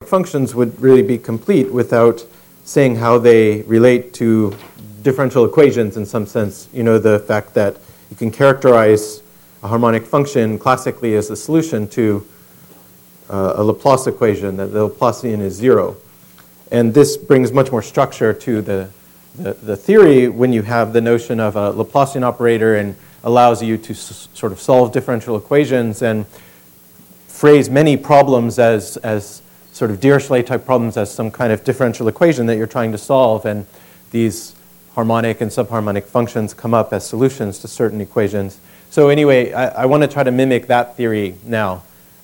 functions would really be complete without saying how they relate to differential equations in some sense. You know, the fact that you can characterize a harmonic function classically as a solution to a Laplace equation, that the Laplacian is 0. And this brings much more structure to the theory when you have the notion of a Laplacian operator and allows you to sort of solve differential equations and phrase many problems as sort of Dirichlet type problems as some kind of differential equation that you're trying to solve, and these harmonic and subharmonic functions come up as solutions to certain equations. So anyway, I want to try to mimic that theory now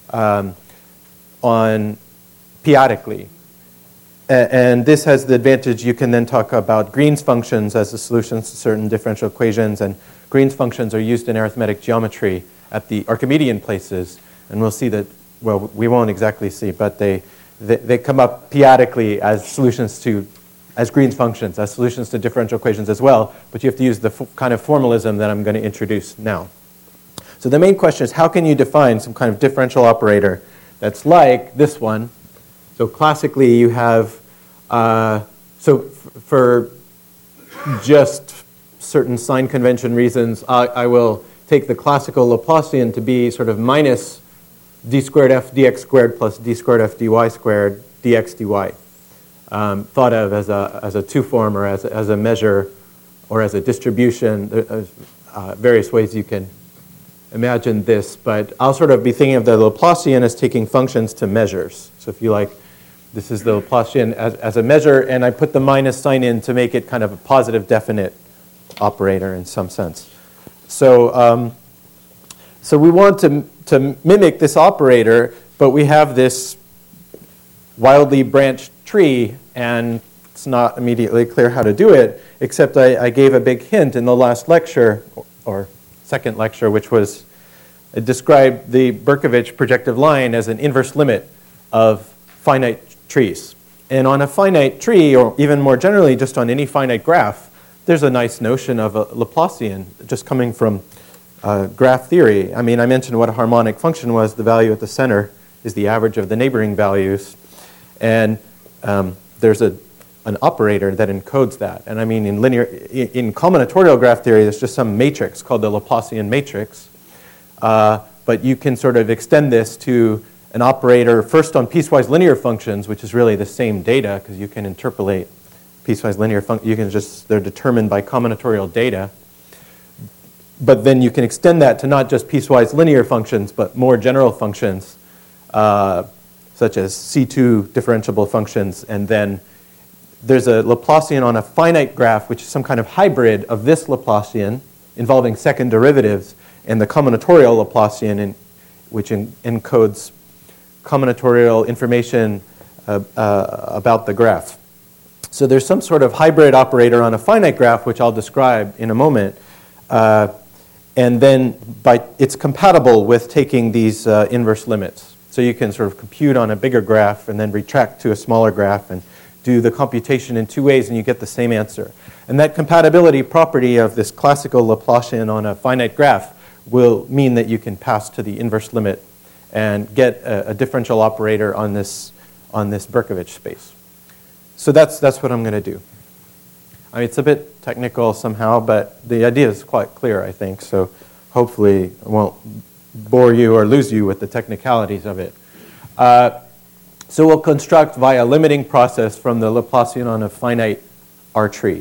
on p-adically. And this has the advantage you can then talk about Green's functions as the solutions to certain differential equations, and Green's functions are used in arithmetic geometry at the Archimedean places, and we'll see that, well, we won't exactly see, but they come up p-adically as solutions to, as Green's functions, as solutions to differential equations as well, but you have to use the kind of formalism that I'm going to introduce now. So the main question is, how can you define some kind of differential operator that's like this one? So classically you have, for just certain sign convention reasons, I will take the classical Laplacian to be sort of minus d squared f dx squared plus d squared f dy squared dx dy. Thought of as a two-form or as a measure or as a distribution. There's various ways you can imagine this, but I'll sort of be thinking of the Laplacian as taking functions to measures. So if you like, this is the Laplacian as a measure, and I put the minus sign in to make it kind of a positive definite operator in some sense. So, so we want to mimic this operator, but we have this wildly branched tree, and it's not immediately clear how to do it, except I gave a big hint in the last lecture, or second lecture, which was, it described the Berkovich projective line as an inverse limit of finite trees. And on a finite tree, or even more generally, just on any finite graph, there's a nice notion of a Laplacian just coming from graph theory. I mean, I mentioned what a harmonic function was. The value at the center is the average of the neighboring values. And there's an operator that encodes that. And I mean, in combinatorial graph theory, there's just some matrix called the Laplacian matrix. But you can sort of extend this to an operator first on piecewise linear functions, which is really the same data because you can interpolate piecewise linear functions. You can just, they're determined by combinatorial data. But then you can extend that to not just piecewise linear functions, but more general functions, such as C2 differentiable functions. And then there's a Laplacian on a finite graph, which is some kind of hybrid of this Laplacian involving second derivatives, and the combinatorial Laplacian, which encodes combinatorial information about the graph. So there's some sort of hybrid operator on a finite graph, which I'll describe in a moment. And then it's compatible with taking these inverse limits. So you can sort of compute on a bigger graph and then retract to a smaller graph and do the computation in two ways, and you get the same answer. And that compatibility property of this classical Laplacian on a finite graph will mean that you can pass to the inverse limit and get a differential operator on this Berkovich space. So that's what I'm going to do. I mean, it's a bit technical somehow, but the idea is quite clear, I think. So hopefully I won't bore you or lose you with the technicalities of it. So we'll construct via limiting process from the Laplacian on a finite R tree.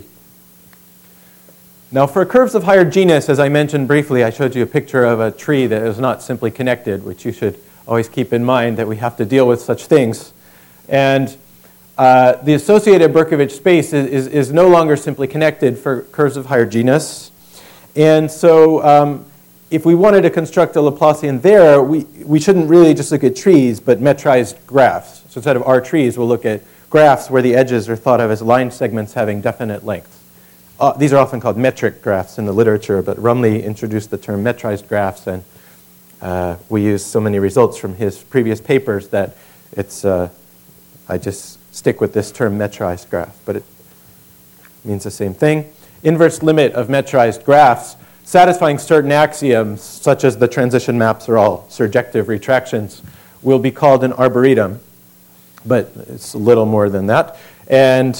Now for curves of higher genus, as I mentioned briefly, I showed you a picture of a tree that is not simply connected, which you should always keep in mind that we have to deal with such things. And the associated Berkovich space is no longer simply connected for curves of higher genus. And so if we wanted to construct a Laplacian there, we shouldn't really just look at trees, but metrized graphs. So instead of R trees, we'll look at graphs where the edges are thought of as line segments having definite lengths. These are often called metric graphs in the literature, but Rumley introduced the term metrized graphs, and we use so many results from his previous papers that it's, I just stick with this term metrized graph, but it means the same thing. Inverse limit of metrized graphs satisfying certain axioms, such as the transition maps are all surjective retractions, will be called an arboretum. but it's a little more than that. And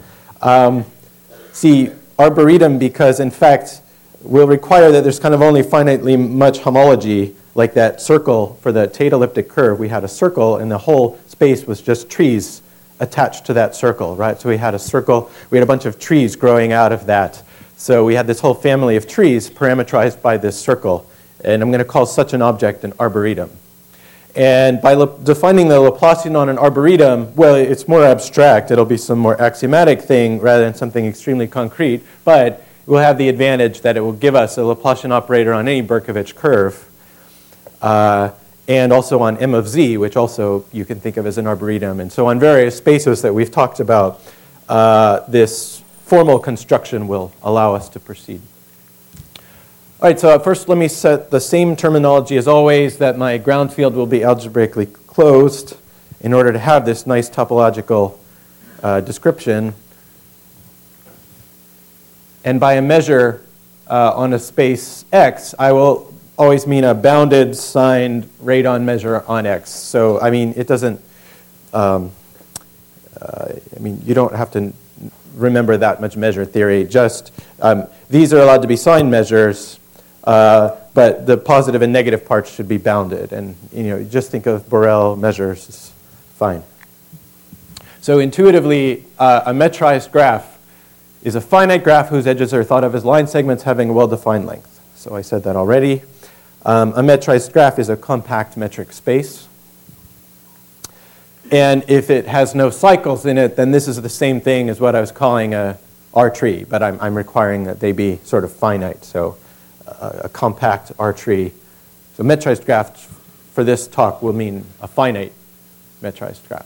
see, arboretum, because in fact, will require that there's kind of only finitely much homology, like that circle for the Tate elliptic curve. We had a circle, and the whole space was just trees attached to that circle, right? So we had a circle, we had a bunch of trees growing out of that. So we had this whole family of trees parametrized by this circle, and I'm going to call such an object an arboretum. And by defining the Laplacian on an arboretum, well, it's more abstract. It'll be some more axiomatic thing rather than something extremely concrete, but we'll have the advantage that it will give us a Laplacian operator on any Berkovich curve, and also on M of z, which also you can think of as an arboretum. And so on various spaces that we've talked about, this formal construction will allow us to proceed. All right, so first let me set the same terminology as always, that my ground field will be algebraically closed in order to have this nice topological description. And by a measure on a space X, I will always mean a bounded signed radon measure on X. So, I mean, it doesn't, you don't have to remember that much measure theory. Just, these are allowed to be signed measures, but the positive and negative parts should be bounded. And, just think of Borel measures is fine. So intuitively, a metrized graph is a finite graph whose edges are thought of as line segments having a well-defined length. So I said that already. A metrized graph is a compact metric space. And if it has no cycles in it, then this is the same thing as what I was calling a R tree, but I'm requiring that they be sort of finite. So a compact R tree. So metrized graph for this talk will mean a finite metrized graph.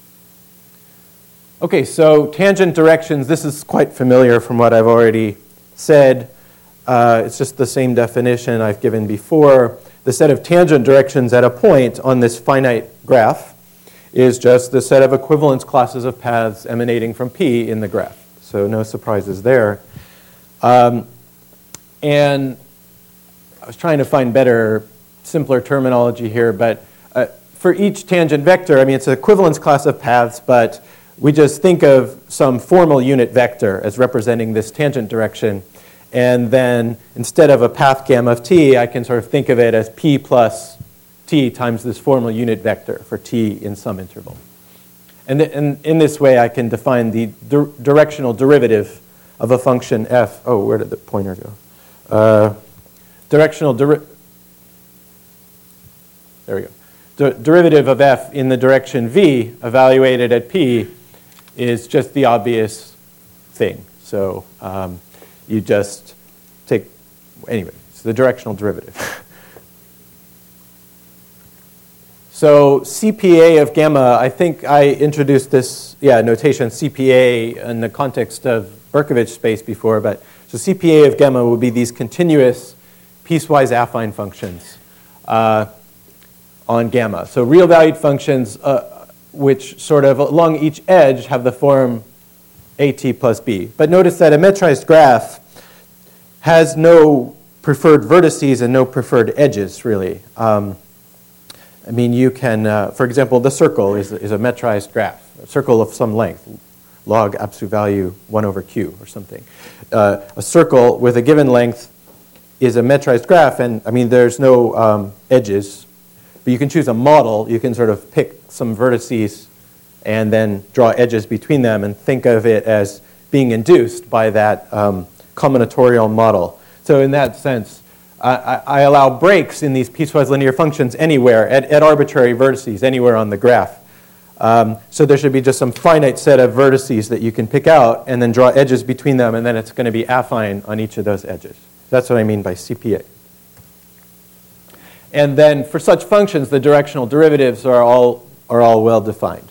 Okay, so tangent directions, this is quite familiar from what I've already said. It's just the same definition I've given before. The set of tangent directions at a point on this finite graph is just the set of equivalence classes of paths emanating from P in the graph. So no surprises there. And I was trying to find better, simpler terminology here, but for each tangent vector, it's an equivalence class of paths, but we just think of some formal unit vector as representing this tangent direction. And then instead of a path gamma of t, I can sort of think of it as p plus t times this formal unit vector for t in some interval. And in this way, I can define the directional derivative of a function f. Oh, where did the pointer go? There we go. Derivative of f in the direction v evaluated at p is just the obvious thing. So you just take, anyway, it's the directional derivative. So CPA of gamma, I think I introduced this notation CPA in the context of Berkovich space before, but so CPA of gamma will be these continuous piecewise affine functions on gamma. So real valued functions which sort of along each edge have the form AT plus B. But notice that a metrized graph has no preferred vertices and no preferred edges, really. You can, for example, the circle is a metrized graph, a circle of some length, log absolute value 1 over q or something. A circle with a given length is a metrized graph, and there's no edges. But you can choose a model. You can sort of pick some vertices and then draw edges between them and think of it as being induced by that combinatorial model. So in that sense, I allow breaks in these piecewise linear functions anywhere, at arbitrary vertices, anywhere on the graph. So there should be just some finite set of vertices that you can pick out and then draw edges between them, and then it's going to be affine on each of those edges. That's what I mean by CPA. And then for such functions, the directional derivatives are all well defined.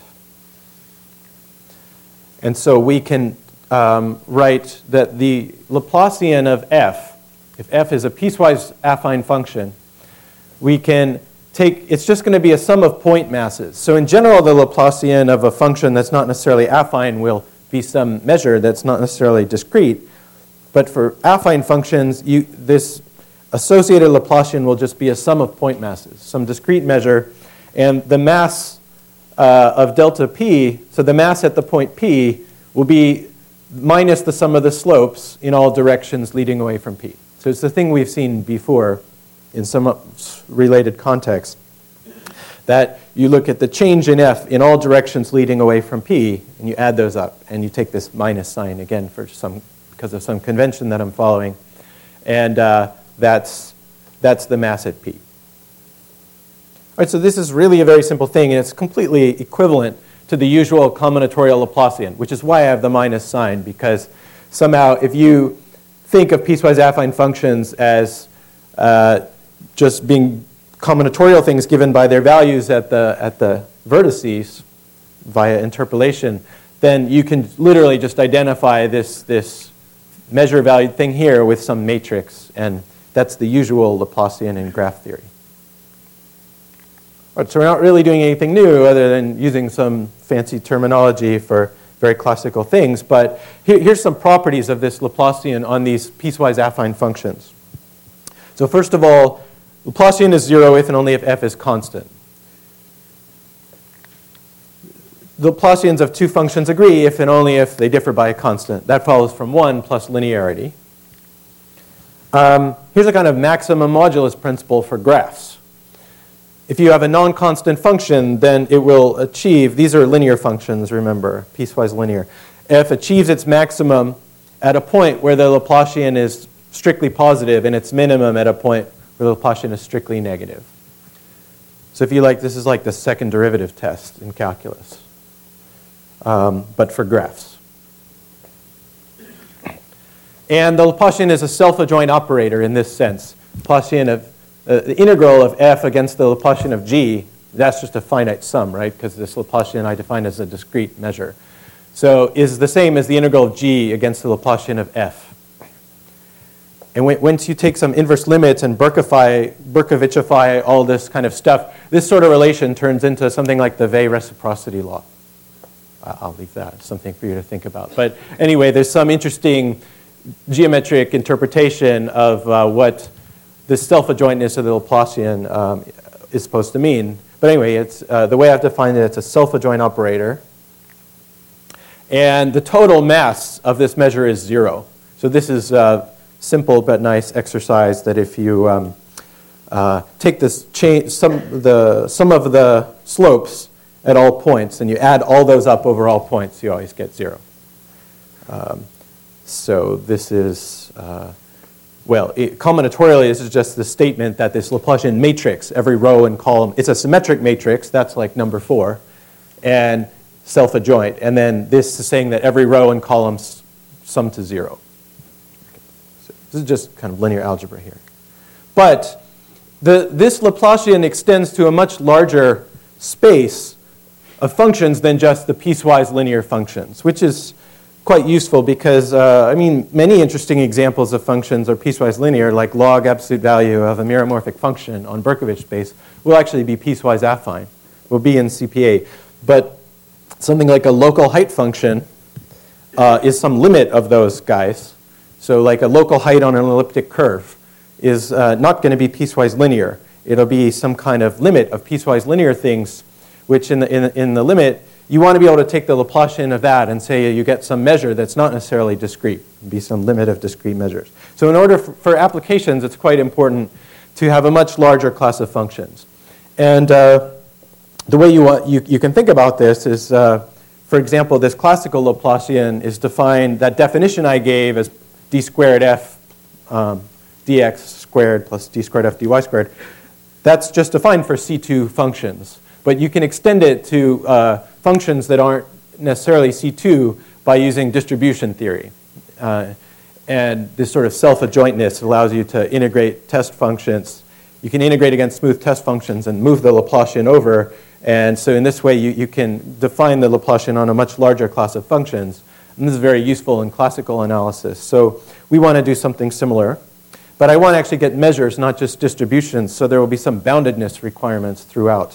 And so we can write that the Laplacian of f, if f is a piecewise affine function, we can take, it's just going to be a sum of point masses. So in general, the Laplacian of a function that's not necessarily affine will be some measure that's not necessarily discrete. But for affine functions, this associated Laplacian will just be a sum of point masses, some discrete measure. And the mass of delta p, so the mass at the point P, will be minus the sum of the slopes in all directions leading away from P. So it's the thing we've seen before in some related context, that you look at the change in F in all directions leading away from P, and you add those up, and you take this minus sign again because of some convention that I'm following, and that's the mass at P. All right, so this is really a very simple thing, and it's completely equivalent to the usual combinatorial Laplacian, which is why I have the minus sign, because somehow if you think of piecewise affine functions as just being combinatorial things given by their values at the vertices via interpolation, then you can literally just identify this measure valued thing here with some matrix, and that's the usual Laplacian in graph theory. All right, so we're not really doing anything new other than using some fancy terminology for very classical things, but here's some properties of this Laplacian on these piecewise affine functions. So first of all, Laplacian is 0 if and only if f is constant. The Laplacians of two functions agree if and only if they differ by a constant. That follows from 1 plus linearity. Here's a kind of maximum modulus principle for graphs. If you have a non-constant function, then it will achieve, these are linear functions, remember, piecewise linear. F achieves its maximum at a point where the Laplacian is strictly positive and its minimum at a point where the Laplacian is strictly negative. So if you like, this is like the second derivative test in calculus, but for graphs. And the Laplacian is a self-adjoint operator in this sense. Laplacian of the integral of f against the Laplacian of g, that's just a finite sum, right? Because this Laplacian I define as a discrete measure. So is the same as the integral of g against the Laplacian of f. And once you take some inverse limits and Berkovichify all this kind of stuff, this sort of relation turns into something like the Weil reciprocity law. I'll leave that. It's something for you to think about. But anyway, there's some interesting geometric interpretation of what this self-adjointness of the Laplacian is supposed to mean. But anyway, it's the way I've defined it, it's a self-adjoint operator. And the total mass of this measure is 0. So this is a simple but nice exercise that if you take this sum of the slopes at all points and you add all those up over all points, you always get 0. So this is combinatorially, this is just the statement that this Laplacian matrix, every row and column, it's a symmetric matrix, that's like number 4, and self-adjoint. And then this is saying that every row and column sum to 0. So this is just kind of linear algebra here. But this Laplacian extends to a much larger space of functions than just the piecewise linear functions, which is quite useful because, many interesting examples of functions are piecewise linear, like log absolute value of a meromorphic function on Berkovich space will actually be piecewise affine, will be in CPA. But something like a local height function is some limit of those guys. So like a local height on an elliptic curve is not going to be piecewise linear. It'll be some kind of limit of piecewise linear things, which in the limit, you want to be able to take the Laplacian of that and say you get some measure that's not necessarily discrete. It'd be some limit of discrete measures. So in order for applications, it's quite important to have a much larger class of functions. And the way you can think about this is, for example, this classical Laplacian is defined, that definition I gave as d squared f dx squared plus d squared f dy squared. That's just defined for C2 functions. But you can extend it to functions that aren't necessarily C2 by using distribution theory. And this sort of self-adjointness allows you to integrate test functions. You can integrate against smooth test functions and move the Laplacian over. And so in this way, you can define the Laplacian on a much larger class of functions. And this is very useful in classical analysis. So we want to do something similar. But I want to actually get measures, not just distributions. So there will be some boundedness requirements throughout.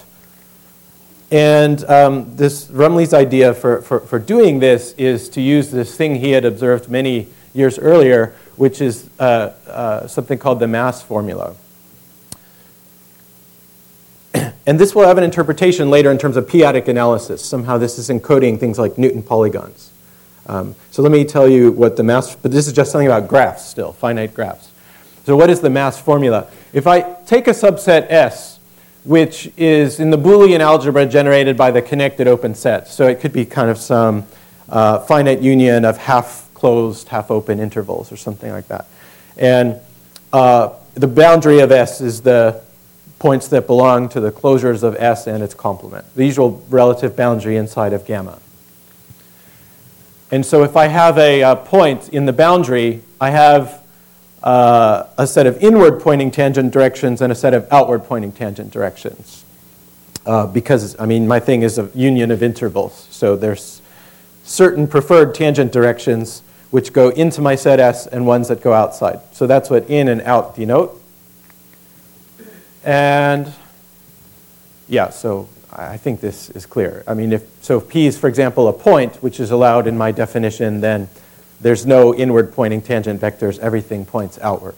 And this Rumley's idea for doing this is to use this thing he had observed many years earlier, which is something called the mass formula. And this will have an interpretation later in terms of p-adic analysis. Somehow this is encoding things like Newton polygons. So let me tell you what the mass, but this is just something about graphs still, finite graphs. So what is the mass formula? If I take a subset S, which is in the Boolean algebra generated by the connected open set, so it could be kind of some finite union of half-closed, half-open intervals or something like that. And the boundary of S is the points that belong to the closures of S and its complement, the usual relative boundary inside of gamma. And so if I have a point in the boundary, I have a set of inward pointing tangent directions and a set of outward pointing tangent directions. Because, I mean, my thing is a union of intervals. So there's certain preferred tangent directions which go into my set S and ones that go outside. So that's what in and out denote. And yeah, so I think this is clear. I mean, if P is, for example, a point, which is allowed in my definition, then there's no inward pointing tangent vectors. Everything points outward.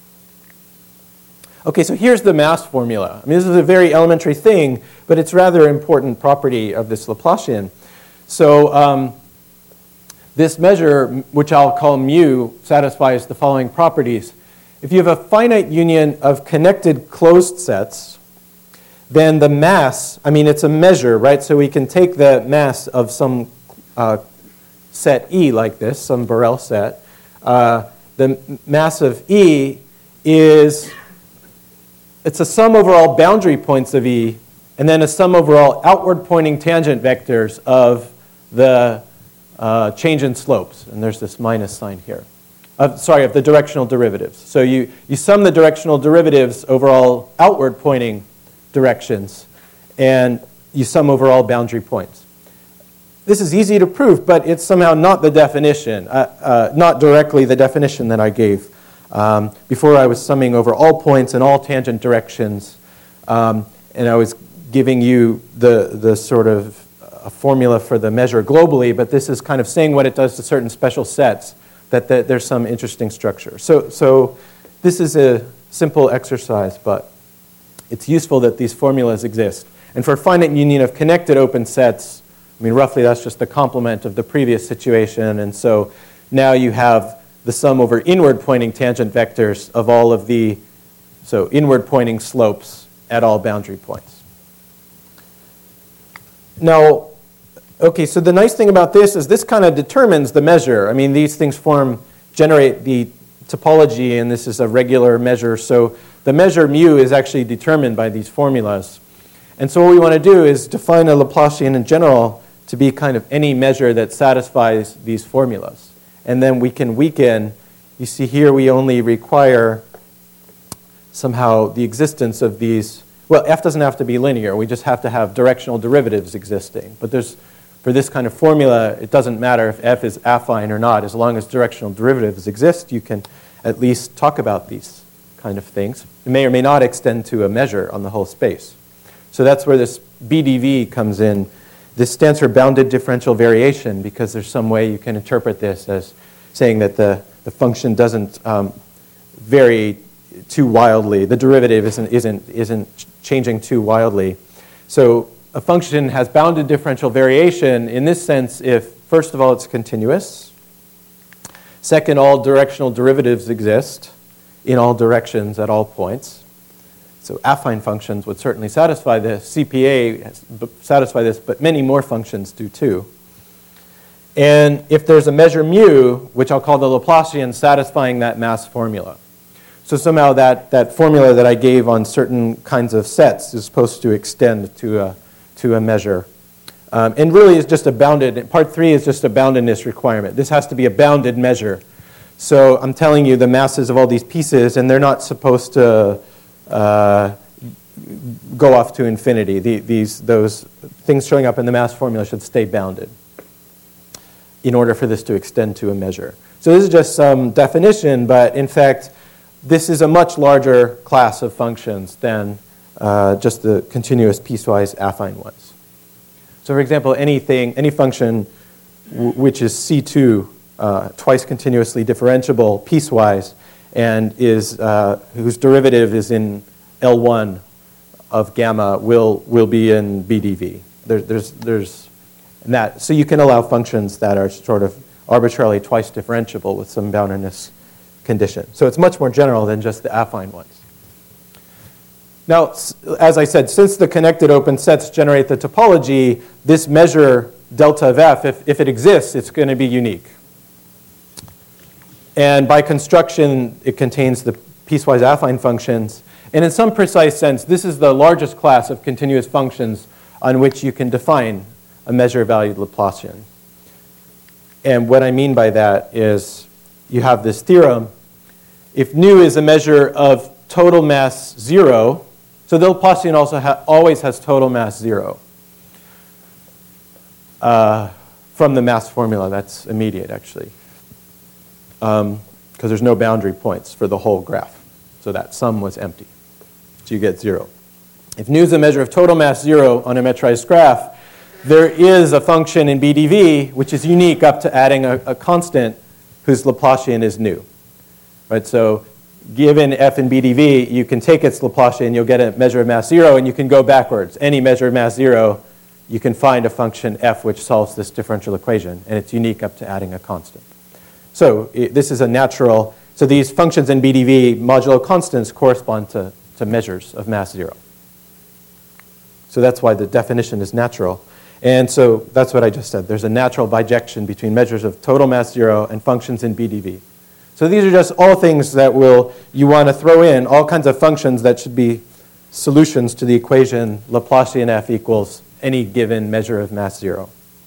Okay, so here's the mass formula. I mean, this is a very elementary thing, but it's rather important property of this Laplacian. So this measure, which I'll call mu, satisfies the following properties. If you have a finite union of connected closed sets, then the mass, I mean, it's a measure, right? So we can take the mass of some set E like this, some Borel set. The mass of E is, it's a sum over all boundary points of E, and then a sum over all outward pointing tangent vectors of the change in slopes. And there's this minus sign here. Of the directional derivatives. So you sum the directional derivatives over all outward pointing directions, and you sum over all boundary points. This is easy to prove, but it's somehow not the definition, not directly the definition that I gave. Before I was summing over all points and all tangent directions, and I was giving you the sort of a formula for the measure globally, but this is kind of saying what it does to certain special sets, that there's some interesting structure. So this is a simple exercise, but it's useful that these formulas exist. And for a finite union of connected open sets, I mean, roughly that's just the complement of the previous situation. And so now you have the sum over inward pointing tangent vectors of all of the, so inward pointing slopes at all boundary points. Now, okay, so the nice thing about this is this kind of determines the measure. I mean, these things generate the topology, and this is a regular measure. So the measure mu is actually determined by these formulas. And so what we want to do is define a Laplacian in general to be kind of any measure that satisfies these formulas. And then we can weaken. You see here we only require somehow the existence of these. Well, f doesn't have to be linear. We just have to have directional derivatives existing. But for this kind of formula, it doesn't matter if f is affine or not. As long as directional derivatives exist, you can at least talk about these kind of things. It may or may not extend to a measure on the whole space. So that's where this BDV comes in. This stands for bounded differential variation, because there's some way you can interpret this as saying that the function doesn't vary too wildly. The derivative isn't changing too wildly. So a function has bounded differential variation in this sense if, first of all, it's continuous. Second, all directional derivatives exist in all directions at all points. So affine functions would certainly satisfy this. CPA satisfy this, but many more functions do too. And if there's a measure mu, which I'll call the Laplacian, satisfying that mass formula. So somehow that formula that I gave on certain kinds of sets is supposed to extend to a measure. And really is just a bounded, part 3 is just a boundedness requirement. This has to be a bounded measure. So I'm telling you the masses of all these pieces, and they're not supposed to go off to infinity. Those things showing up in the mass formula should stay bounded in order for this to extend to a measure. So this is just some definition, but in fact, this is a much larger class of functions than just the continuous piecewise affine ones. So for example, any function which is C2, twice continuously differentiable piecewise, and is whose derivative is in L1 of gamma will be in BDV. There's that. So you can allow functions that are sort of arbitrarily twice differentiable with some boundedness condition. So it's much more general than just the affine ones. Now, as I said, since the connected open sets generate the topology, this measure delta of f, if it exists, it's going to be unique. And by construction, it contains the piecewise affine functions. And in some precise sense, this is the largest class of continuous functions on which you can define a measure-valued Laplacian. And what I mean by that is you have this theorem. If nu is a measure of total mass 0, so the Laplacian also always has total mass 0 from the mass formula. That's immediate, actually, because there's no boundary points for the whole graph. So that sum was empty. So you get 0. If nu is a measure of total mass 0 on a metrized graph, there is a function in BDV which is unique up to adding a constant whose Laplacian is nu. Right? So given f in BDV, you can take its Laplacian, you'll get a measure of mass 0, and you can go backwards. Any measure of mass 0, you can find a function f which solves this differential equation, and it's unique up to adding a constant. So this is a natural, so these functions in BDV modulo constants correspond to measures of mass 0. So that's why the definition is natural. And so that's what I just said. There's a natural bijection between measures of total mass 0 and functions in BDV. So these are just all things that you want to throw in, all kinds of functions that should be solutions to the equation Laplacian f equals any given measure of mass 0.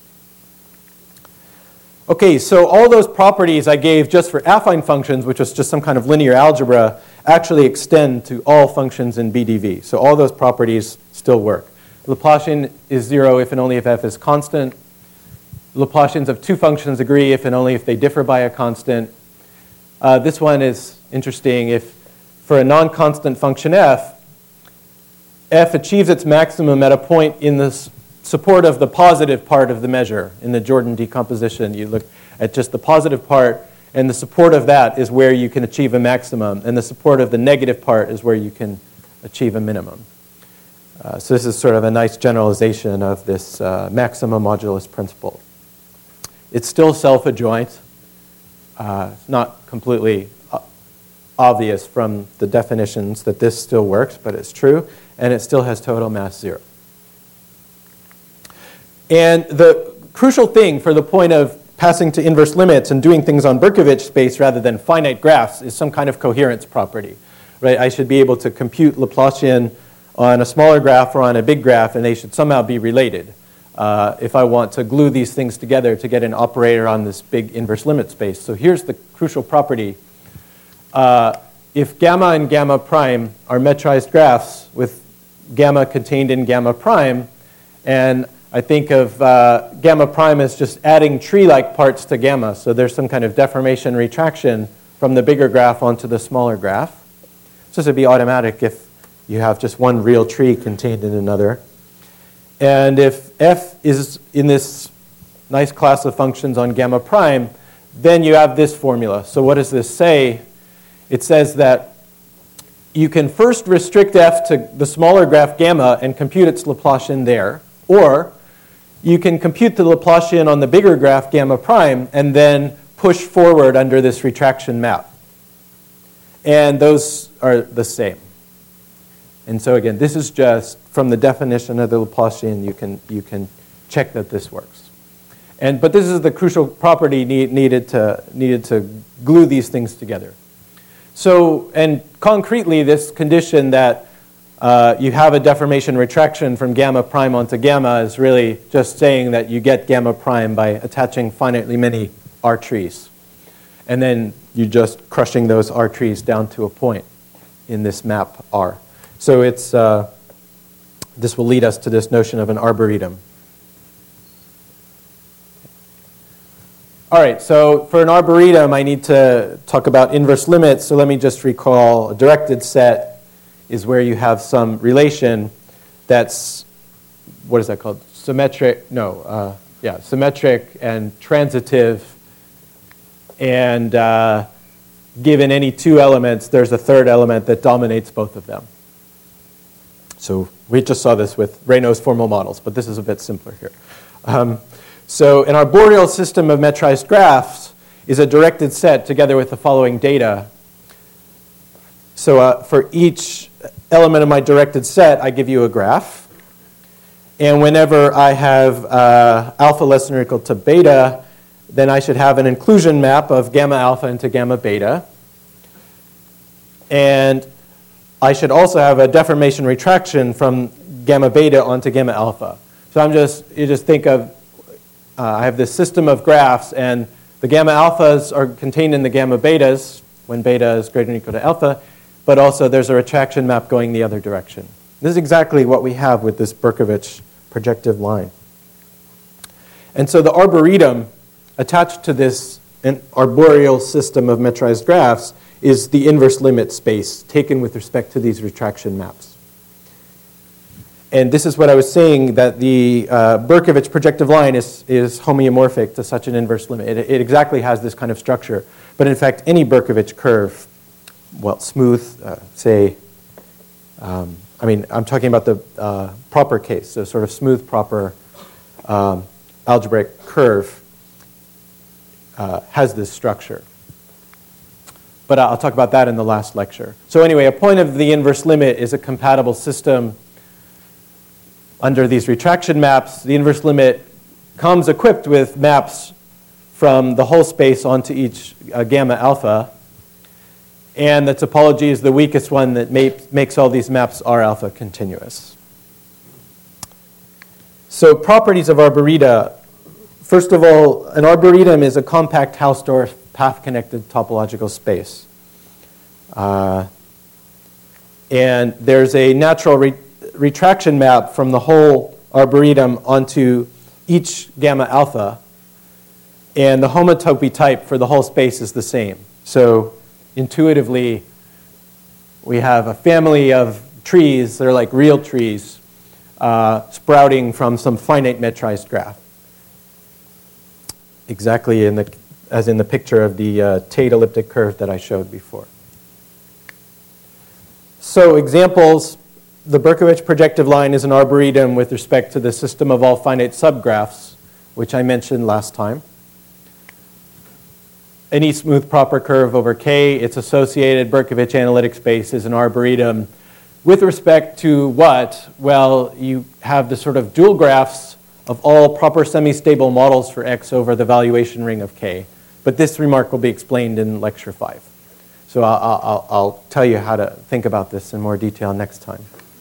Okay, so all those properties I gave just for affine functions, which was just some kind of linear algebra, actually extend to all functions in BDV. So all those properties still work. Laplacian is 0 if and only if f is constant. Laplacians of two functions agree if and only if they differ by a constant. This one is interesting. If for a non-constant function f achieves its maximum at a point in the support of the positive part of the measure. In the Jordan decomposition, you look at just the positive part, and the support of that is where you can achieve a maximum, and the support of the negative part is where you can achieve a minimum. So this is sort of a nice generalization of this maximum modulus principle. It's still self-adjoint. It's not completely obvious from the definitions that this still works, but it's true, and it still has total mass 0. And the crucial thing for the point of passing to inverse limits and doing things on Berkovich space rather than finite graphs is some kind of coherence property. Right? I should be able to compute Laplacian on a smaller graph or on a big graph, and they should somehow be related if I want to glue these things together to get an operator on this big inverse limit space. So here's the crucial property. If gamma and gamma prime are metrized graphs with gamma contained in gamma prime, and I think of gamma prime as just adding tree-like parts to gamma, so there's some kind of deformation retraction from the bigger graph onto the smaller graph. So this would be automatic if you have just one real tree contained in another. And if f is in this nice class of functions on gamma prime, then you have this formula. So what does this say? It says that you can first restrict f to the smaller graph gamma and compute its Laplacian there, or you can compute the Laplacian on the bigger graph gamma prime and then push forward under this retraction map. And those are the same. And so again, this is just from the definition of the Laplacian, you can check that this works. But this is the crucial property needed to glue these things together. So, and concretely, this condition that you have a deformation retraction from gamma prime onto gamma is really just saying that you get gamma prime by attaching finitely many R trees. And then you're just crushing those R trees down to a point in this map R. So it's, this will lead us to this notion of an arboretum. All right, so for an arboretum, I need to talk about inverse limits. So let me just recall a directed set is where you have some relation that's, what is that called? Symmetric, symmetric and transitive. And given any two elements, there's a third element that dominates both of them. So we just saw this with Raynaud's formal models, but this is a bit simpler here. So an arboreal system of metrized graphs is a directed set together with the following data. So for each element of my directed set, I give you a graph. And whenever I have alpha less than or equal to beta, then I should have an inclusion map of gamma alpha into gamma beta. And I should also have a deformation retraction from gamma beta onto gamma alpha. So you just think of, I have this system of graphs, and the gamma alphas are contained in the gamma betas when beta is greater than or equal to alpha, but also there's a retraction map going the other direction. This is exactly what we have with this Berkovich projective line. And so the arboretum attached to this arboreal system of metrized graphs is the inverse limit space taken with respect to these retraction maps. And this is what I was saying, that the Berkovich projective line is homeomorphic to such an inverse limit. It exactly has this kind of structure. But in fact, any Berkovich curve, well, smooth, I'm talking about the proper case, so sort of smooth, proper algebraic curve has this structure. But I'll talk about that in the last lecture. So anyway, a point of the inverse limit is a compatible system under these retraction maps. The inverse limit comes equipped with maps from the whole space onto each gamma alpha. And the topology is the weakest one that makes all these maps R alpha continuous. So properties of arboreta. First of all, an arboretum is a compact Hausdorff path-connected topological space. And there's a natural retraction map from the whole arboretum onto each gamma alpha. And the homotopy type for the whole space is the same. So intuitively, we have a family of trees that are like real trees sprouting from some finite metrized graph. Exactly as in the picture of the Tate elliptic curve that I showed before. So examples, the Berkovich projective line is an arboretum with respect to the system of all finite subgraphs, which I mentioned last time. Any smooth proper curve over K, its associated Berkovich analytic space is an arboretum with respect to what? Well, you have the sort of dual graphs of all proper semi-stable models for X over the valuation ring of K. But this remark will be explained in lecture 5. So I'll tell you how to think about this in more detail next time.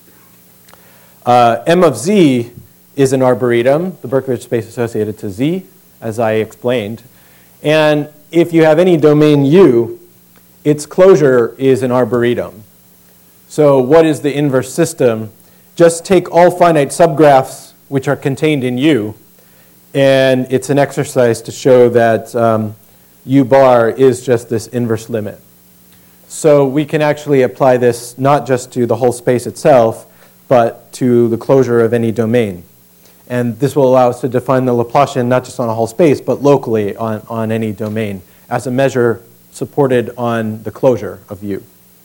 M of Z is an arboretum, the Berkovich space associated to Z, as I explained. And if you have any domain U, its closure is an arboretum. So what is the inverse system? Just take all finite subgraphs which are contained in U, and it's an exercise to show that U bar is just this inverse limit. So we can actually apply this not just to the whole space itself, but to the closure of any domain. And this will allow us to define the Laplacian not just on a whole space, but locally on any domain as a measure supported on the closure of U.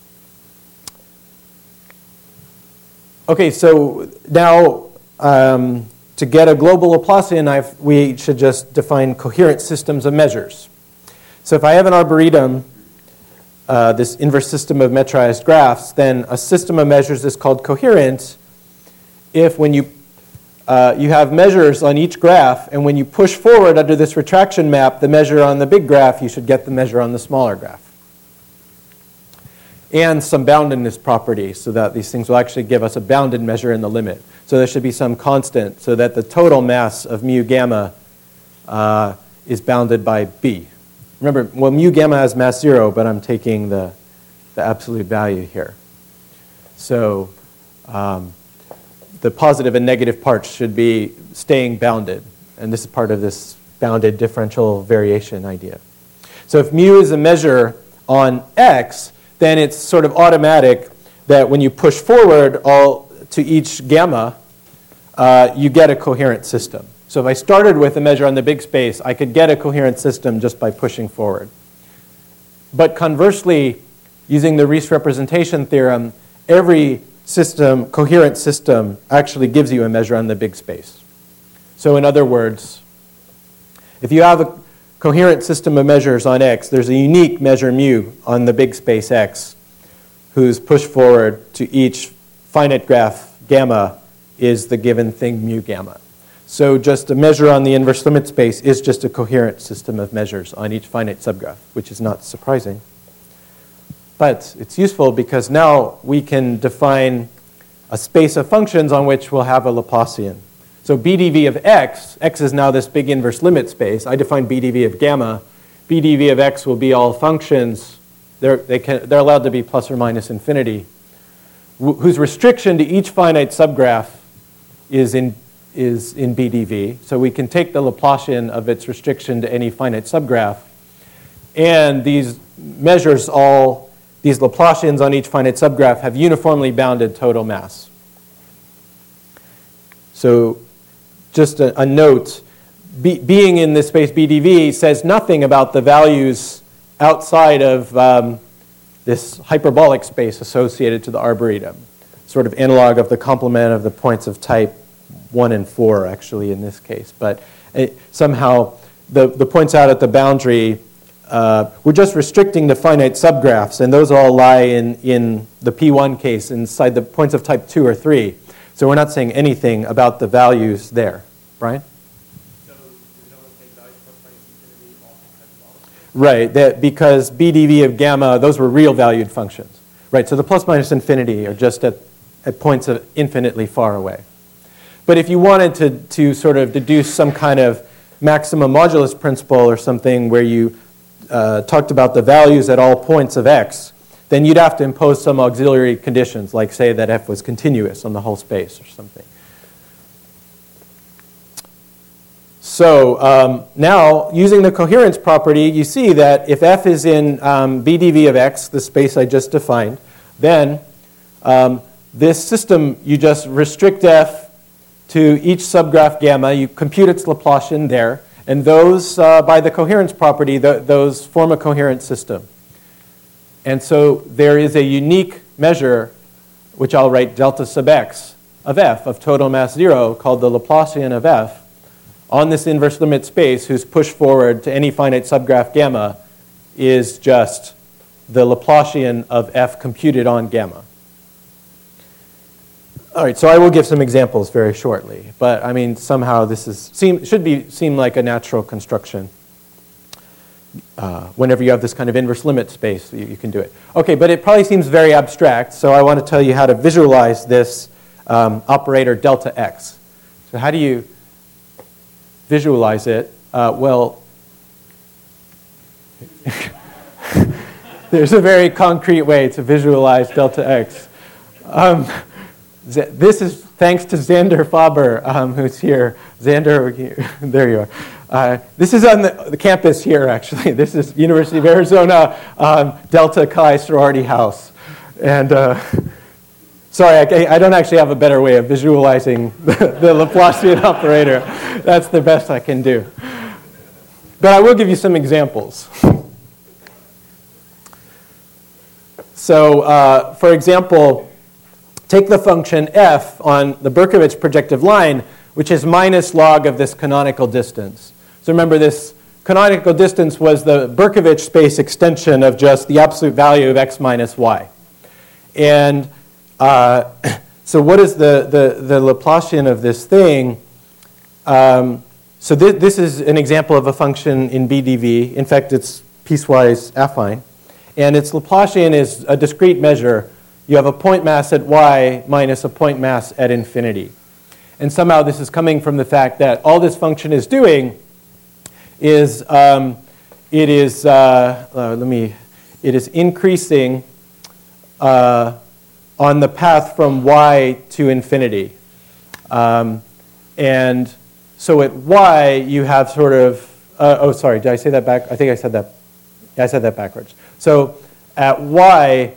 Okay, so now to get a global Laplacian, we should just define coherent systems of measures. So if I have an arboretum, this inverse system of metrized graphs, then a system of measures is called coherent if when you have measures on each graph, and when you push forward under this retraction map, the measure on the big graph, you should get the measure on the smaller graph. And some boundedness property, so that these things will actually give us a bounded measure in the limit. So there should be some constant, so that the total mass of mu gamma is bounded by B. Remember, well, mu gamma has mass 0, but I'm taking the absolute value here. So the positive and negative parts should be staying bounded. And this is part of this bounded differential variation idea. So if mu is a measure on X, then it's sort of automatic that when you push forward all to each gamma, you get a coherent system. So if I started with a measure on the big space, I could get a coherent system just by pushing forward. But conversely, using the Riesz representation theorem, every system, coherent system, actually gives you a measure on the big space. So in other words, if you have a coherent system of measures on X, there's a unique measure mu on the big space X whose push forward to each finite graph gamma is the given thing mu gamma. So just a measure on the inverse limit space is just a coherent system of measures on each finite subgraph, which is not surprising. But it's useful because now we can define a space of functions on which we'll have a Laplacian. So BdV of x is now this big inverse limit space. I define BdV of gamma. BdV of x will be all functions. They're allowed to be plus or minus infinity, whose restriction to each finite subgraph is in BdV. So we can take the Laplacian of its restriction to any finite subgraph. And these measures these Laplacians on each finite subgraph have uniformly bounded total mass. So just a note, being in this space BdV says nothing about the values outside of this hyperbolic space associated to the arboretum, sort of analog of the complement of the points of type 1 and 4, actually, in this case. But somehow the points out at the boundary, we're just restricting the finite subgraphs, and those all lie in the P1 case inside the points of type 2 or 3. So we're not saying anything about the values there. Brian? So we don't say values plus minus infinity also Right, because BdV of gamma, those were real valued functions. Right, so the plus minus infinity are just at points of infinitely far away. But if you wanted to sort of deduce some kind of maximum modulus principle or something where you talked about the values at all points of x, then you'd have to impose some auxiliary conditions, like say that f was continuous on the whole space or something. So now, using the coherence property, you see that if f is in BdV of x, the space I just defined, then this system, you just restrict f to each subgraph gamma, you compute its Laplacian there, and those, by the coherence property, those form a coherent system. And so there is a unique measure, which I'll write delta sub x, of f, of total mass 0, called the Laplacian of f, on this inverse limit space whose push forward to any finite subgraph gamma is just the Laplacian of f computed on gamma. All right, so I will give some examples very shortly, but I mean somehow this should seem like a natural construction. Whenever you have this kind of inverse limit space, you can do it. Okay, but it probably seems very abstract, so I want to tell you how to visualize this operator delta x. So how do you visualize it? Well, there's a very concrete way to visualize delta x. This is thanks to Xander Faber, who's here. Xander, there you are. This is on the campus here, actually. This is University of Arizona Delta Chi sorority house. And sorry, I don't actually have a better way of visualizing the Laplacian operator. That's the best I can do. But I will give you some examples. So, for example, take the function f on the Berkovich projective line, which is minus log of this canonical distance. So remember, this canonical distance was the Berkovich space extension of just the absolute value of x minus y. And so what is the Laplacian of this thing? So this is an example of a function in BdV. In fact, it's piecewise affine. And its Laplacian is a discrete measure. You have a point mass at y minus a point mass at infinity. And somehow this is coming from the fact that all this function is doing is it is increasing on the path from y to infinity. And so at y you have sort of, oh sorry, did I say that back? I think I said that. Yeah, I said that backwards. So at y,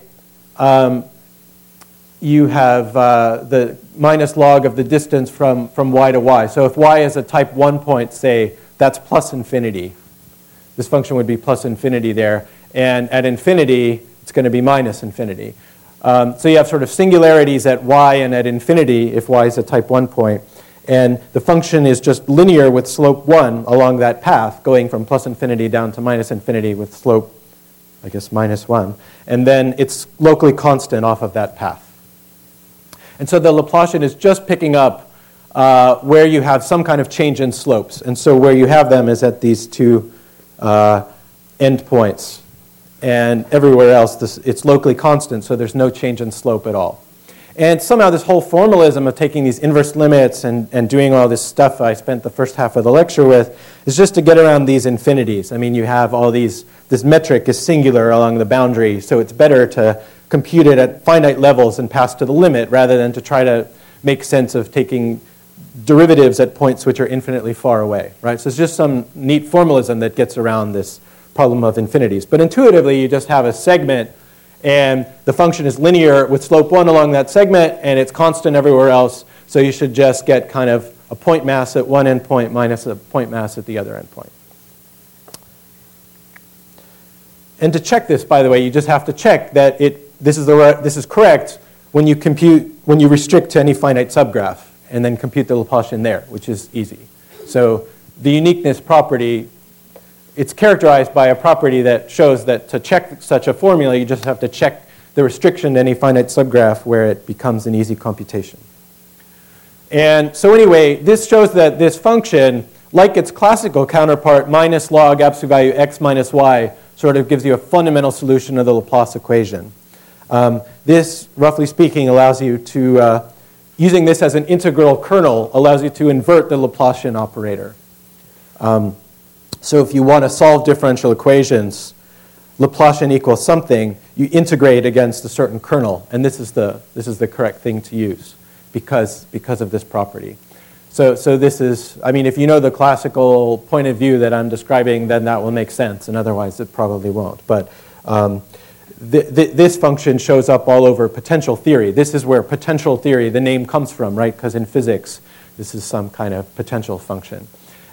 you have the minus log of the distance from y to y. So if y is a type 1 point, say, that's plus infinity. This function would be plus infinity there. And at infinity, it's going to be minus infinity. So you have sort of singularities at y and at infinity if y is a type 1 point. And the function is just linear with slope 1 along that path, going from plus infinity down to minus infinity with slope, I guess, minus 1. And then it's locally constant off of that path. And so the Laplacian is just picking up where you have some kind of change in slopes. And so where you have them is at these two endpoints. And everywhere else, it's locally constant, so there's no change in slope at all. And somehow this whole formalism of taking these inverse limits and doing all this stuff I spent the first half of the lecture with is just to get around these infinities. I mean, you have all these, this metric is singular along the boundary, so it's better to compute it at finite levels and pass to the limit rather than to try to make sense of taking derivatives at points which are infinitely far away, right? So it's just some neat formalism that gets around this problem of infinities. But intuitively, you just have a segment, and the function is linear with slope 1 along that segment, and it's constant everywhere else. So you should just get kind of a point mass at one endpoint minus a point mass at the other endpoint. And to check this, by the way, you just have to check that this is correct when you restrict to any finite subgraph, and then compute the Laplacian there, which is easy. So the uniqueness property, it's characterized by a property that shows that to check such a formula, you just have to check the restriction to any finite subgraph where it becomes an easy computation. And so anyway, this shows that this function, like its classical counterpart, minus log absolute value x minus y, sort of gives you a fundamental solution of the Laplace equation. This, roughly speaking, allows you to, using this as an integral kernel, allows you to invert the Laplacian operator. So if you want to solve differential equations, Laplacian equals something, you integrate against a certain kernel, and this is the correct thing to use because of this property. So this is, I mean, if you know the classical point of view that I'm describing, then that will make sense, and otherwise it probably won't. But this function shows up all over potential theory. This is where potential theory, the name comes from, right? Because in physics, this is some kind of potential function.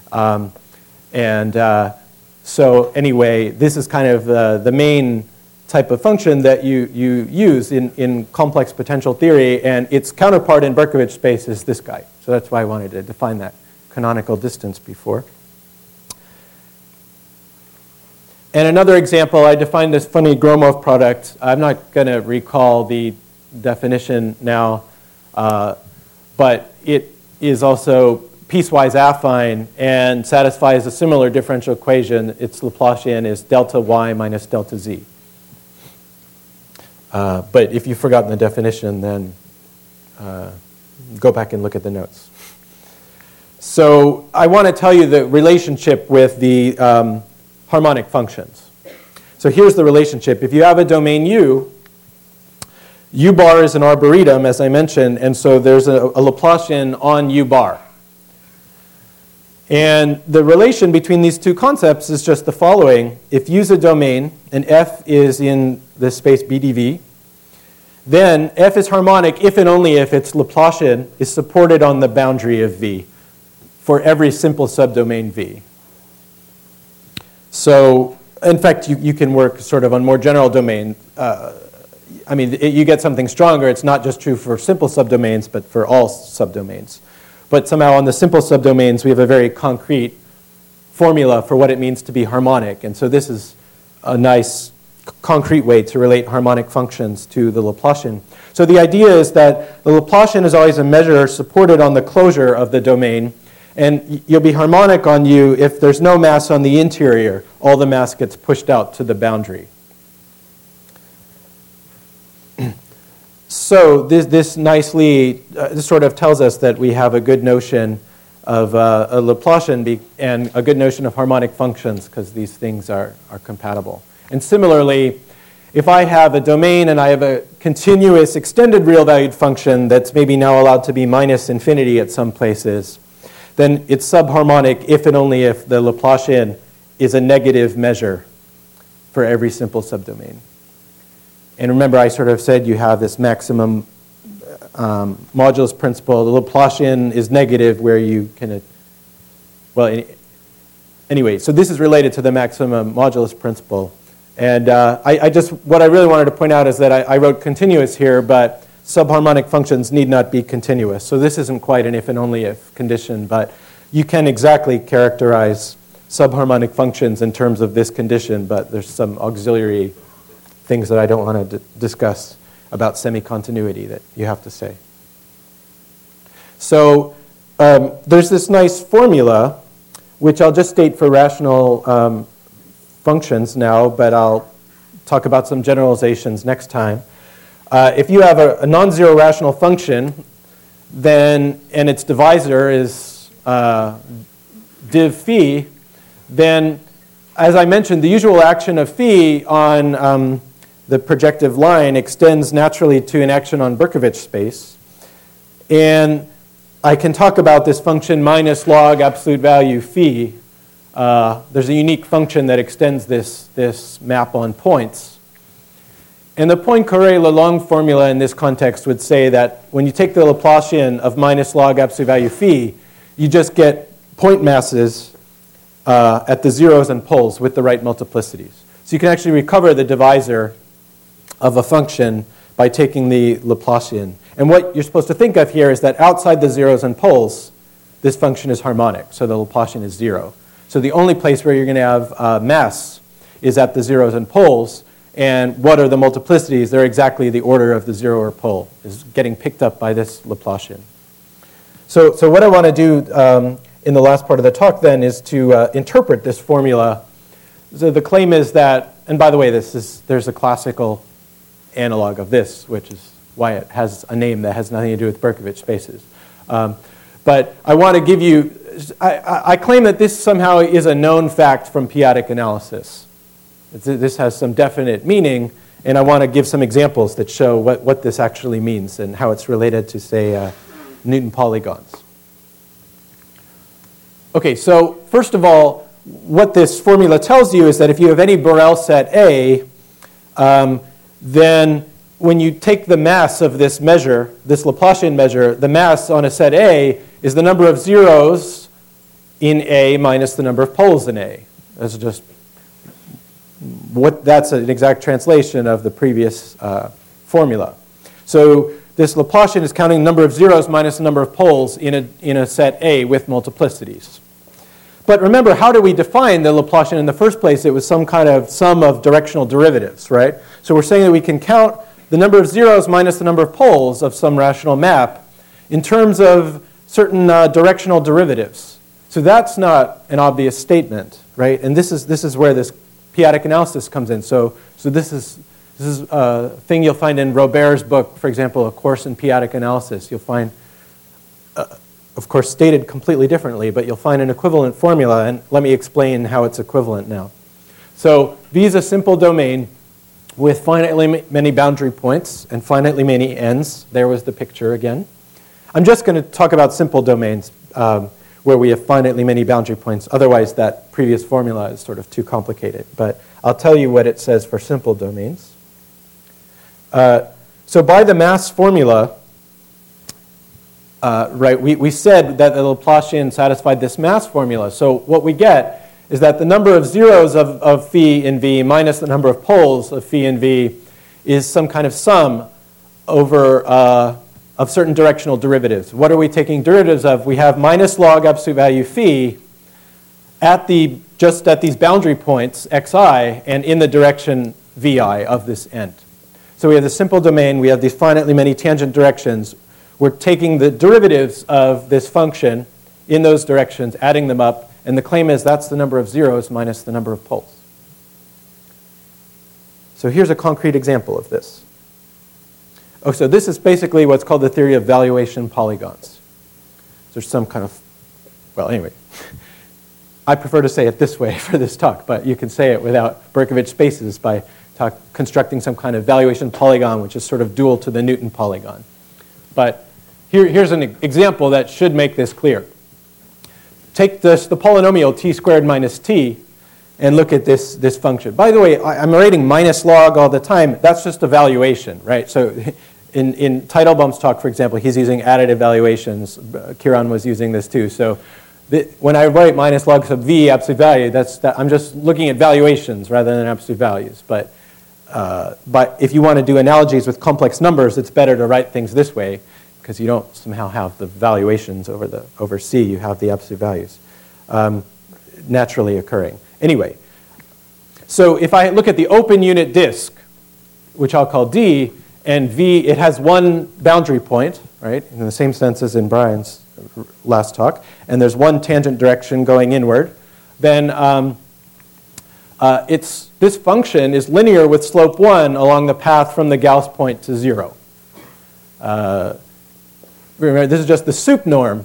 So anyway, this is kind of the main type of function that you use in complex potential theory, and its counterpart in Berkovich space is this guy. So that's why I wanted to define that canonical distance before. And another example, I defined this funny Gromov product. I'm not going to recall the definition now, but it is also piecewise affine and satisfies a similar differential equation. Its Laplacian is delta y minus delta z. But if you've forgotten the definition, then go back and look at the notes. So I want to tell you the relationship with the harmonic functions. So here's the relationship. If you have a domain U, U bar is an arboretum, as I mentioned, and so there's a Laplacian on U bar. And the relation between these two concepts is just the following. If U is a domain and F is in the space BdV, then F is harmonic if and only if its Laplacian is supported on the boundary of V for every simple subdomain V. So, in fact, you can work sort of on more general domain. I mean, you get something stronger. It's not just true for simple subdomains, but for all subdomains. But somehow on the simple subdomains, we have a very concrete formula for what it means to be harmonic. And so this is a nice concrete way to relate harmonic functions to the Laplacian. So the idea is that the Laplacian is always a measure supported on the closure of the domain. And you'll be harmonic on U if there's no mass on the interior. All the mass gets pushed out to the boundary. So this nicely this sort of tells us that we have a good notion of a Laplacian and a good notion of harmonic functions because these things are compatible. And similarly, if I have a domain and I have a continuous extended real-valued function that's maybe now allowed to be minus infinity at some places, then it's subharmonic if and only if the Laplacian is a negative measure for every simple subdomain. And remember, I sort of said you have this maximum modulus principle. The Laplacian is negative where you can, well, anyway, so this is related to the maximum modulus principle. And what I really wanted to point out is that I wrote continuous here, but subharmonic functions need not be continuous. So this isn't quite an if and only if condition, but you can exactly characterize subharmonic functions in terms of this condition, but there's some auxiliary things that I don't want to discuss about semi-continuity that you have to say. So there's this nice formula, which I'll just state for rational functions now, but I'll talk about some generalizations next time. If you have a non-zero rational function, then, and its divisor is div phi, then, as I mentioned, the usual action of phi on the projective line extends naturally to an action on Berkovich space. And I can talk about this function minus log absolute value phi. There's a unique function that extends this map on points. And the Poincare-Lalonde formula in this context would say that when you take the Laplacian of minus log absolute value phi, you just get point masses at the zeros and poles with the right multiplicities. So you can actually recover the divisor of a function by taking the Laplacian. And what you're supposed to think of here is that outside the zeros and poles, this function is harmonic, so the Laplacian is 0. So the only place where you're going to have mass is at the zeros and poles. And what are the multiplicities? They're exactly the order of the zero or pole, is getting picked up by this Laplacian. So what I want to do in the last part of the talk then is to interpret this formula. So the claim is that, and by the way, there's a classical analog of this, which is why it has a name that has nothing to do with Berkovich spaces. But I want to give you, I claim that this somehow is a known fact from p-adic analysis. This has some definite meaning, and I want to give some examples that show what this actually means and how it's related to, say, Newton polygons. Okay, so first of all, what this formula tells you is that if you have any Borel set A, then when you take the mass of this measure, this Laplacian measure, the mass on a set A is the number of zeros in A minus the number of poles in A. That's just that's an exact translation of the previous formula. So this Laplacian is counting the number of zeros minus the number of poles in a set A with multiplicities. But remember, how do we define the Laplacian in the first place? It was some kind of sum of directional derivatives, right? So we're saying that we can count the number of zeros minus the number of poles of some rational map in terms of certain directional derivatives. So that's not an obvious statement, right? And this is where this p-adic analysis comes in. So this is a thing you'll find in Robert's book, for example, A Course in P-adic Analysis. You'll find, of course, stated completely differently, but you'll find an equivalent formula, and let me explain how it's equivalent now. So V is a simple domain with finitely many boundary points and finitely many ends. There was the picture again. I'm just going to talk about simple domains where we have finitely many boundary points. Otherwise, that previous formula is sort of too complicated. But I'll tell you what it says for simple domains. So by the mass formula, right, we said that the Laplacian satisfied this mass formula. So what we get is that the number of zeros of phi in V minus the number of poles of phi in V is some kind of sum over of certain directional derivatives. What are we taking derivatives of? We have minus log absolute value phi just at these boundary points xi and in the direction vi of this end. So we have the simple domain. We have these finitely many tangent directions. We're taking the derivatives of this function in those directions, adding them up, and the claim is that's the number of zeros minus the number of poles. So here's a concrete example of this. Oh, so this is basically what's called the theory of valuation polygons. There's some kind of, well, anyway, I prefer to say it this way for this talk, but you can say it without Berkovich spaces by constructing some kind of valuation polygon, which is sort of dual to the Newton polygon. But here's an example that should make this clear. Take the polynomial t squared minus t and look at this function. By the way, I'm writing minus log all the time. That's just a valuation, right? So in Teitelbaum's talk, for example, he's using additive valuations. Kiran was using this too. So when I write minus log sub v absolute value, I'm just looking at valuations rather than absolute values. But if you want to do analogies with complex numbers, it's better to write things this way because you don't somehow have the valuations over C. You have the absolute values naturally occurring. Anyway, so if I look at the open unit disk, which I'll call D, and V, it has one boundary point, right, in the same sense as in Brian's last talk, and there's one tangent direction going inward, then this function is linear with slope 1 along the path from the Gauss point to 0. Remember, this is just the soup norm.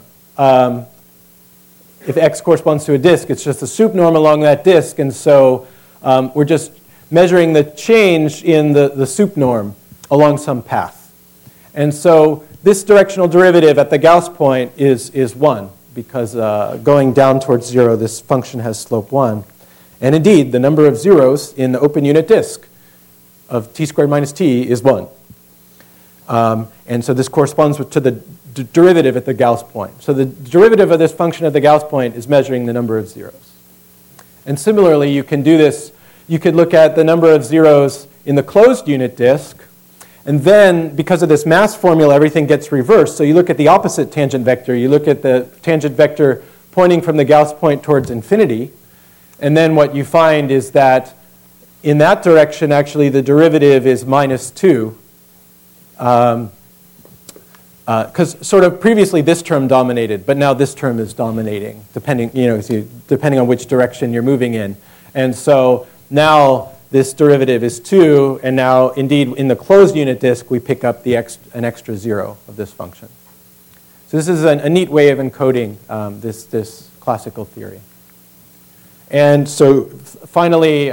If x corresponds to a disk, it's just the soup norm along that disk, and so we're just measuring the change in the soup norm along some path. And so this directional derivative at the Gauss point is 1, because going down towards 0, this function has slope 1. And indeed, the number of zeros in the open unit disk of t squared minus t is 1. And so this corresponds to the derivative at the Gauss point. So the derivative of this function at the Gauss point is measuring the number of zeros. And similarly, you can do this. You could look at the number of zeros in the closed unit disk. And then, because of this mass formula, everything gets reversed. So you look at the opposite tangent vector. You look at the tangent vector pointing from the Gauss point towards infinity. And then what you find is that in that direction, actually, the derivative is minus 2. Because sort of previously this term dominated, but now this term is dominating, depending on which direction you're moving in. And so now this derivative is 2, and now, indeed, in the closed unit disk, we pick up an extra 0 of this function. So this is a neat way of encoding this classical theory. And so finally,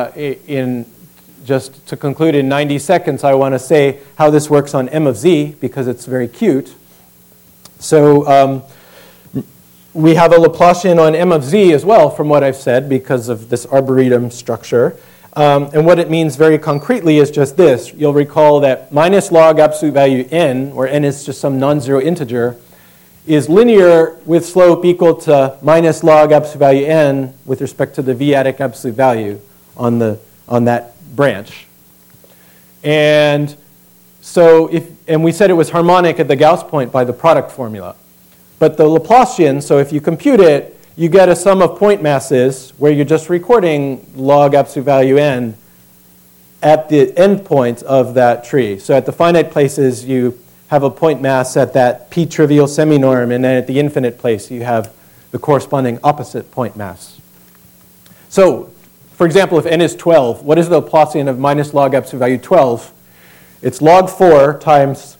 just to conclude in 90 seconds, I want to say how this works on M of z, because it's very cute. So we have a Laplacian on M of z as well, from what I've said, because of this arboretum structure. And what it means very concretely is just this. You'll recall that minus log absolute value n, where n is just some non-zero integer, is linear with slope equal to minus log absolute value n with respect to the v-adic absolute value on that branch. And so we said it was harmonic at the Gauss point by the product formula. But the Laplacian, so if you compute it, you get a sum of point masses where you're just recording log absolute value n at the endpoints of that tree. So at the finite places, you have a point mass at that p-trivial seminorm, and then at the infinite place, you have the corresponding opposite point mass. So, for example, if n is 12, what is the Laplacian of minus log absolute value 12? It's log 4 times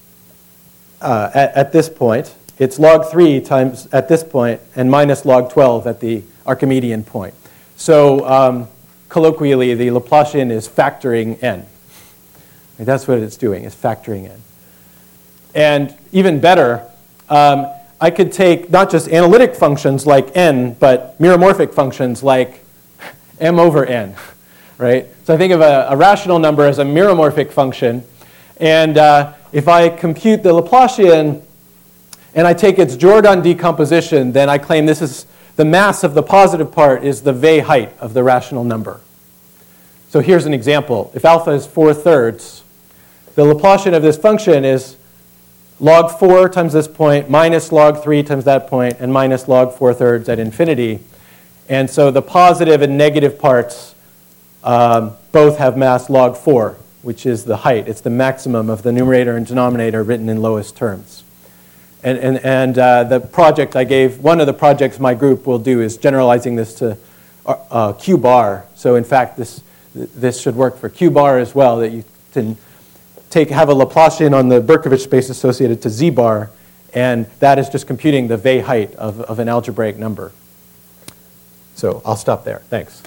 at this point. It's log 3 times at this point, and minus log 12 at the Archimedean point. So colloquially, the Laplacian is factoring n. And that's what it's doing, is factoring n. And even better, I could take not just analytic functions like n, but meromorphic functions like m over n, right? So I think of a rational number as a meromorphic function. And if I compute the Laplacian and I take its Jordan decomposition, then I claim this is the mass of the positive part is the V height of the rational number. So here's an example. If alpha is 4/3, the Laplacian of this function is log 4 times this point minus log 3 times that point and minus log 4/3 at infinity. And so the positive and negative parts both have mass log 4, which is the height. It's the maximum of the numerator and denominator written in lowest terms. And the project I gave, one of the projects my group will do is generalizing this to Q bar. So in fact, this should work for Q bar as well, that you can have a Laplacian on the Berkovich space associated to Z bar, and that is just computing the V height of an algebraic number. So I'll stop there. Thanks.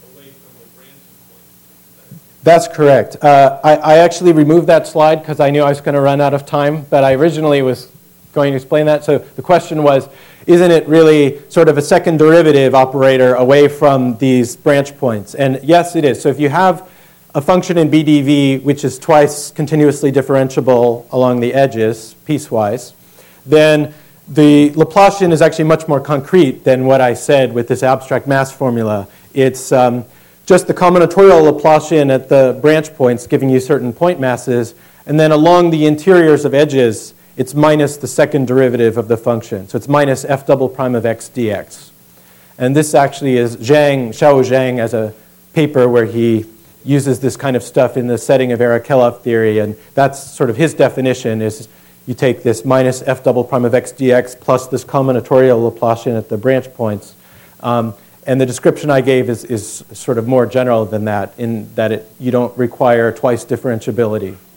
away from the branching point. That's correct. I actually removed that slide because I knew I was going to run out of time, but I originally was going to explain that. So the question was, isn't it really sort of a second derivative operator away from these branch points? And yes, it is. So if you have a function in BDV which is twice continuously differentiable along the edges, piecewise, then the Laplacian is actually much more concrete than what I said with this abstract mass formula. It's just the combinatorial Laplacian at the branch points giving you certain point masses, and then along the interiors of edges, it's minus the second derivative of the function. So it's minus f double prime of x dx. And this actually is Xiao Zhang as a paper where he uses this kind of stuff in the setting of Arikhelov theory, and that's sort of his definition is you take this minus f double prime of x dx plus this combinatorial Laplacian at the branch points. And the description I gave is sort of more general than that in that you don't require twice differentiability.